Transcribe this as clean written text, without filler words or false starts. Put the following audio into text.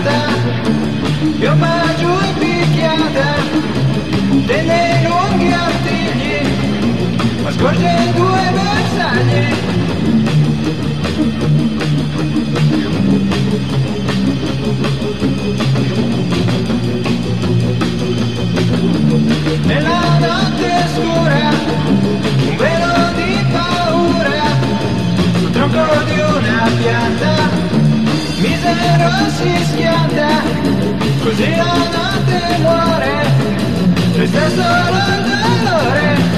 io mangio in picchiata, tenne lunghi artigli, ma scorge due bersagli. Nella notte scura, un velo di paura, sul tronco di una pianta, misero si schianta, così la notte muore, resta solo il dolore.